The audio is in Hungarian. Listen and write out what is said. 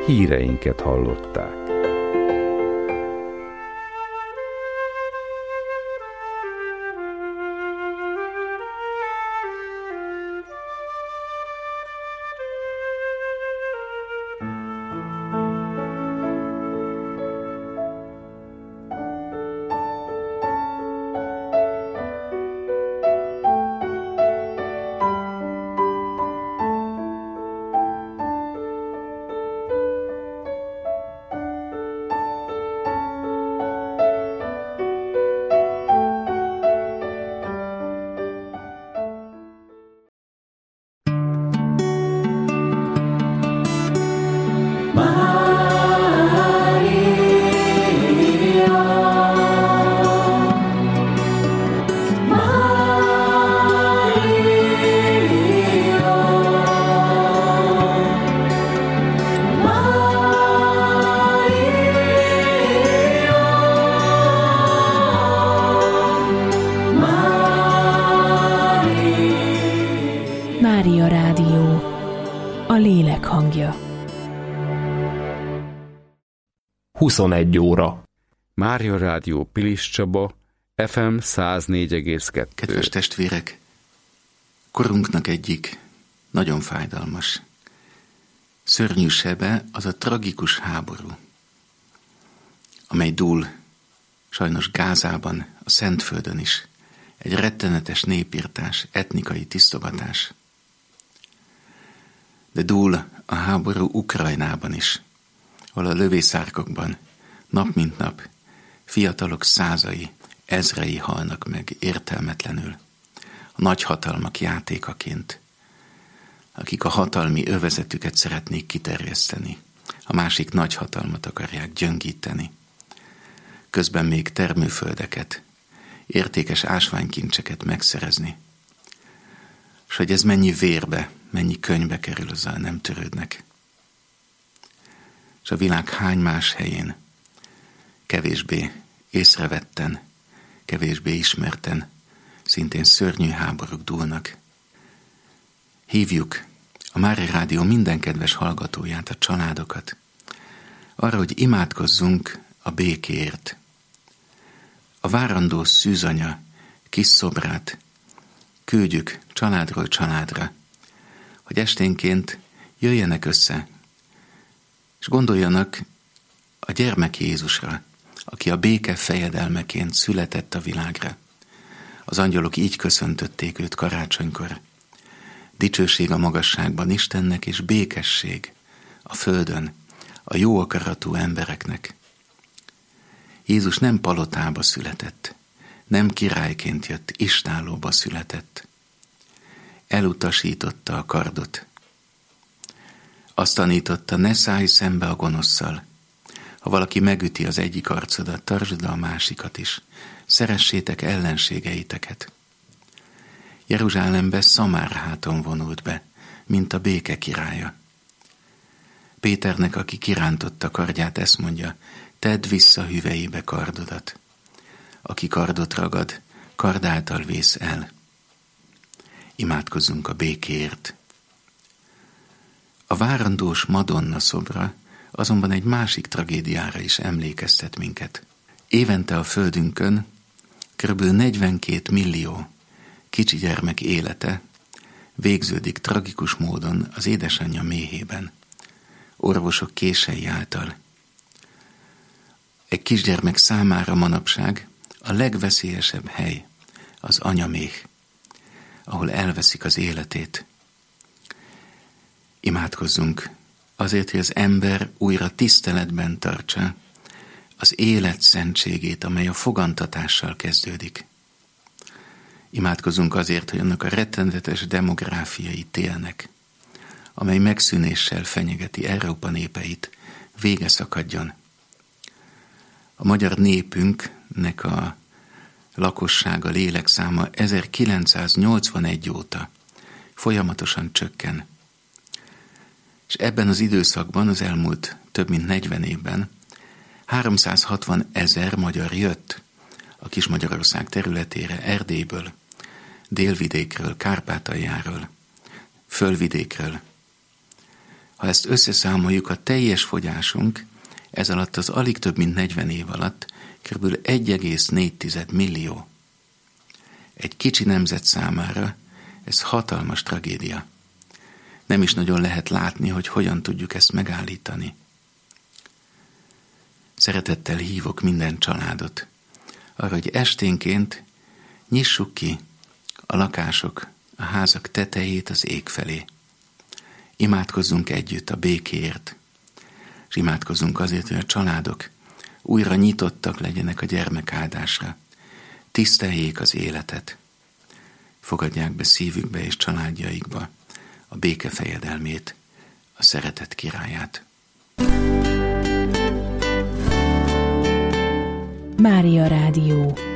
híreinket hallották. Mária Rádió, a lélek hangja. 21 óra. Mária Rádió Pilis Csaba, FM 104,2. Kedves testvérek, korunknak egyik nagyon fájdalmas, szörnyű sebe az a tragikus háború, amely dúl sajnos Gázában, a Szentföldön is. Egy rettenetes népirtás, etnikai tisztogatás. De dúl a háború Ukrajnában is, ahol a lövészárkokban nap mint nap fiatalok százai, ezrei halnak meg értelmetlenül, a nagyhatalmak játékaként, akik a hatalmi övezetüket szeretnék kiterjeszteni, a másik nagyhatalmat akarják gyöngíteni. Közben még termőföldeket, értékes ásványkincseket megszerezni. És hogy ez mennyi vérbe, mennyi könyvbe kerül, azzal nem törődnek. És a világ hány más helyén kevésbé észrevetten, kevésbé ismerten, szintén szörnyű háborúk dúlnak. Hívjuk a Mária Rádió minden kedves hallgatóját, a családokat, arra, hogy imádkozzunk a békéért. A várandó szűzanya kis szobrát küldjük családról családra, hogy esténként jöjjenek össze, és gondoljanak a gyermek Jézusra, aki a béke fejedelmeként született a világra. Az angyalok így köszöntötték őt karácsonykor. Dicsőség a magasságban Istennek, és békesség a földön a jó akaratú embereknek. Jézus nem palotába született, nem királyként jött, istállóba született. Elutasította a kardot. Azt tanította, ne szállj szembe a gonoszszal. Ha valaki megüti az egyik arcodat, tartsd a másikat is. Szeressétek ellenségeiteket. Jeruzsálembe Szamárháton vonult be, mint a béke királya. Péternek, aki kirántotta kardját, ezt mondja, tedd vissza hüvelyébe kardodat. Aki kardot ragad, kard által vész el. Imádkozzunk a békéért. A várandós Madonna szobra azonban egy másik tragédiára is emlékeztet minket. Évente a földünkön kb. 42 millió kicsi gyermek élete végződik tragikus módon az édesanyja méhében, orvosok kései által. Egy kisgyermek számára manapság a legveszélyesebb hely az anyaméh, ahol elveszik az életét. Imádkozzunk azért, hogy az ember újra tiszteletben tartsa az élet szentségét, amely a fogantatással kezdődik. Imádkozzunk azért, hogy annak a rettenetes demográfiai télnek, amely megszűnéssel fenyegeti Európa népeit, vége szakadjon. A magyar népünknek a lakossága, lélekszáma 1981 óta folyamatosan csökken. És ebben az időszakban, az elmúlt több mint 40 évben 360 000 magyar jött a Kis-Magyarország területére Erdélyből, Délvidékről, Kárpátaljáról, Fölvidékről. Ha ezt összeszámoljuk, a teljes fogyásunk ez alatt az alig több mint 40 év alatt kb. 1,4 millió. Egy kicsi nemzet számára ez hatalmas tragédia. Nem is nagyon lehet látni, hogy hogyan tudjuk ezt megállítani. Szeretettel hívok minden családot arra, hogy esténként nyissuk ki a lakások, a házak tetejét az ég felé. Imádkozzunk együtt a békéért, és imádkozzunk azért, hogy a családok újra nyitottak legyenek a gyermekáldásra, tiszteljék az életet, fogadják be szívükbe és családjaikba a béke fejedelmét, a szeretet királyát. Mária Rádió.